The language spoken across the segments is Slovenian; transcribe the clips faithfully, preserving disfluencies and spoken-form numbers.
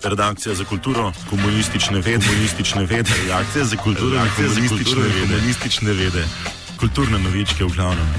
Redakcija za kulturo, komunistične vede, komunistične vede, redakcija za kulturo, redakcija za komunistične vede, komunistične vede, kulturne novičke v glavnem.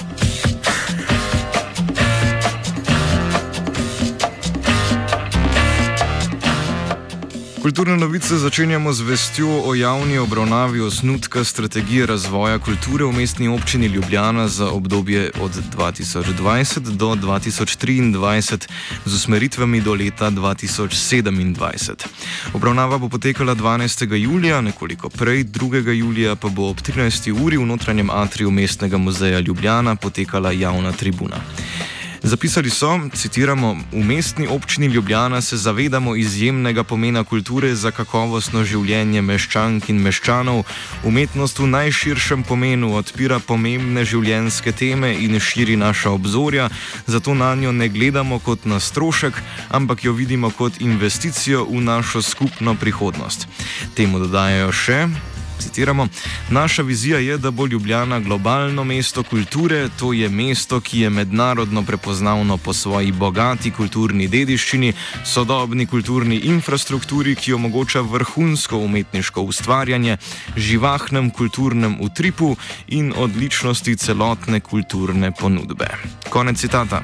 Kulturne novice začenjamo z vestjo o javni obravnavi osnutka strategije razvoja kulture v Mestni občini Ljubljana za obdobje od dva tisoč dvajset do dva tisoč triindvajset z usmeritvami do leta dva tisoč sedemindvajset. Obravnava bo potekala dvanajstega julija, nekoliko prej, drugega julija pa bo ob trinajsti uri v notranjem atriju Mestnega muzeja Ljubljana potekala javna tribuna. Zapisali so, citiramo, v Mestni občini Ljubljana se zavedamo izjemnega pomena kulture za kakovostno življenje meščank in meščanov. Umetnost v najširšem pomenu odpira pomembne življenjske teme in širi naša obzorja, zato na njo ne gledamo kot na strošek, ampak jo vidimo kot investicijo v našo skupno prihodnost. Temu dodajajo še, citiramo, naša vizija je, da bo Ljubljana globalno mesto kulture, to je mesto, ki je mednarodno prepoznavno po svoji bogati kulturni dediščini, sodobni kulturni infrastrukturi, ki omogoča vrhunsko umetniško ustvarjanje, živahnem kulturnem utripu in odličnosti celotne kulturne ponudbe. Konec citata.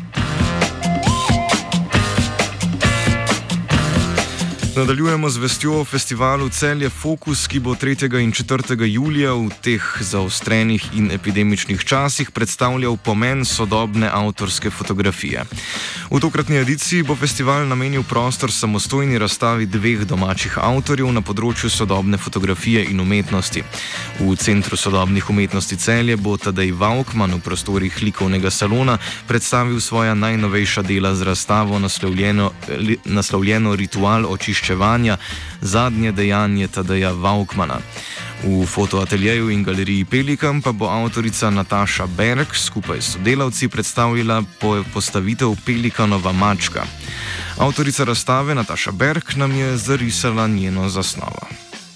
Nadaljujemo z vestjo o festivalu Celje Fokus, ki bo tretjega in četrtega julija v teh zaostrenih in epidemičnih časih predstavljal pomen sodobne avtorske fotografije. V tokratni ediciji bo festival namenil prostor samostojni razstavi dveh domačih avtorjev na področju sodobne fotografije in umetnosti. V Centru sodobnih umetnosti Celje bo Tadej Vaukman v prostorih likovnega salona predstavil svoja najnovejša dela z razstavo naslovljeno, li, naslovljeno Ritual očiščevanja, zadnje dejanje Tadeja Vaukmana. V fotoateljeju in galeriji Pelikan pa bo avtorica Nataša Berg skupaj s sodelavci predstavila po postavitev Pelikanova mačka. Avtorica razstave Nataša Berg nam je zarisala njeno zasnovo.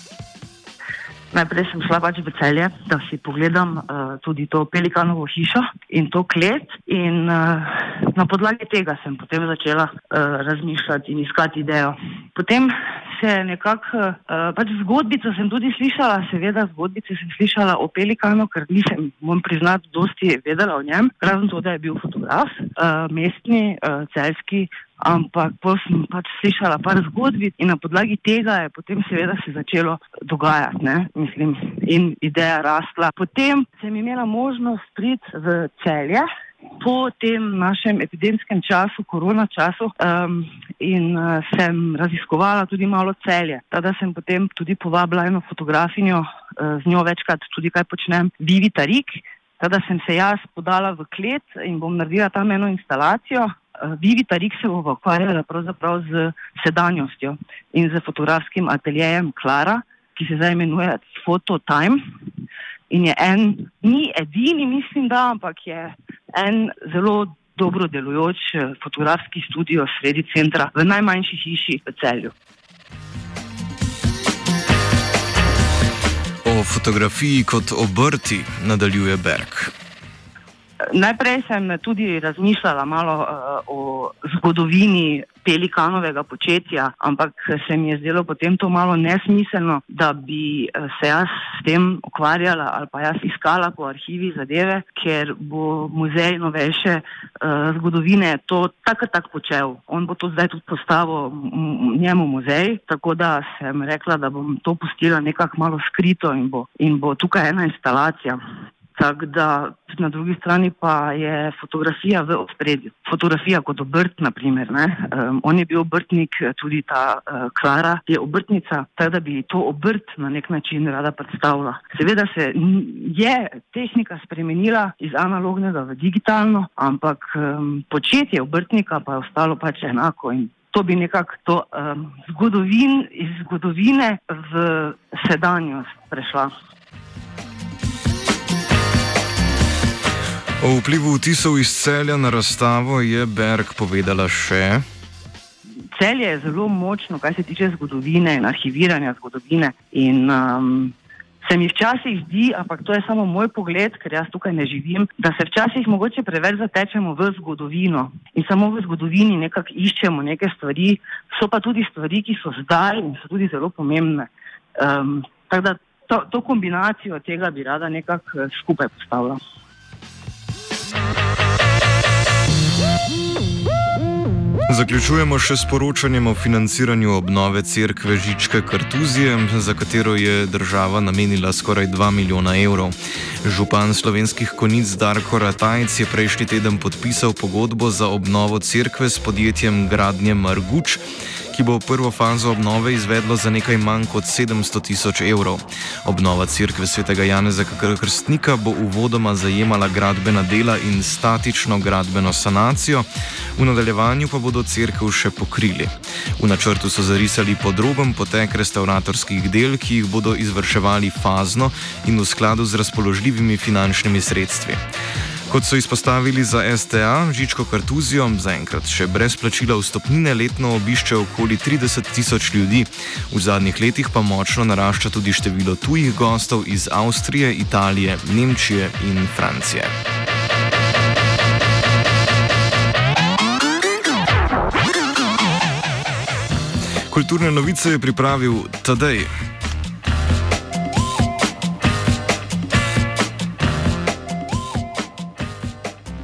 Najprej sem šla pač v Celje, da si pogledam uh, tudi to Pelikanovo hišo in to klet in uh, na podlagi tega sem potem začela uh, razmišljati in iskati idejo. Potem se nekako, uh, pač zgodbico sem tudi slišala, seveda zgodbice sem slišala o Pelikanu, ker nisem, moram priznati, dosti vedela o njem, razen to, da je bil fotograf, uh, mestni, uh, celjski, ampak potem sem pač slišala par zgodbic in na podlagi tega je potem seveda se začelo dogajati, ne, mislim, in ideja rastla. Potem sem imela možnost priti v Celje po tem našem epidemskem času, korona času, um, in uh, sem raziskovala tudi malo Celje. Tada sem potem tudi povabila eno fotografinjo, uh, z njo večkrat tudi kaj počnem, Vivi Tarik. Tada sem se jaz podala v klet in bom naredila tam eno instalacijo. Vivi Tarik se bo ukvarjala pravzaprav z sedanjostjo in z fotografskim ateljejem Klara, ki se zdaj imenuje Photo Time in je en, ni edini, mislim da, ampak je en zelo dobro delujoč fotografski studio sredi centra v najmanjši hiši v Celju. O fotografiji kot obrti nadaljuje Berg. Najprej sem tudi razmišljala malo uh, o zgodovini Pelikanovega početja, ampak se mi je zdelo potem to malo nesmiselno, da bi se jaz s tem ukvarjala ali pa jaz iskala po arhivi zadeve, ker bo muzej novejše uh, zgodovine to tako tak počel. On bo to zdaj tudi postavil njemu muzej, tako da sem rekla, da bom to pustila nekako malo skrito in bo, in bo tukaj ena instalacija. Tako da na drugi strani pa je fotografija v ospredju. Fotografija kot obrt, na primer. Um, on je bil obrtnik, tudi ta uh, Klara je obrtnica, tako da bi to obrt na nek način rada predstavila. Seveda se je tehnika spremenila iz analognega v digitalno, ampak um, početje obrtnika pa je ostalo pač enako in to bi nekako to um, zgodovin, iz zgodovine v sedanjost prešla. O vplivu vtisov iz Celja na razstavo je Berg povedala še. Celje je zelo močno, kar se tiče zgodovine in arhiviranja zgodovine. In um, se mi včasih zdi, ampak to je samo moj pogled, ker jaz tukaj ne živim, da se včasih mogoče preveč zatečemo v zgodovino in samo v zgodovini nekako iščemo neke stvari, so pa tudi stvari, ki so zdaj in so tudi zelo pomembne. Um, tako da to, to kombinacijo tega bi rada nekako skupaj postavila. Zaključujemo še s poročanjem o financiranju obnove cerkve Žičke Kartuzije, za katero je država namenila skoraj dva milijona evrov. Župan Slovenskih Konjic Darko Ratajc je prejšnji teden podpisal pogodbo za obnovo cerkve s podjetjem Gradnje Marguč, ki bo prvo fazo obnove izvedlo za nekaj manj kot sedemsto tisoč evrov. Obnova cerkve svetega Janeza Krstnika bo uvodoma zajemala gradbena dela in statično gradbeno sanacijo, v nadaljevanju pa bodo cerkev še pokrili. V načrtu so zarisali podroben potek restavratorskih del, ki jih bodo izvrševali fazno in v skladu z razpoložljivimi finančnimi sredstvi. Kot so izpostavili za S T A, Žičko Kartuzijo zaenkrat še brez plačila vstopnine letno obišče okoli trideset tisoč ljudi. V zadnjih letih pa močno narašča tudi število tujih gostov iz Avstrije, Italije, Nemčije in Francije. Kulturne novice je pripravil Tadej.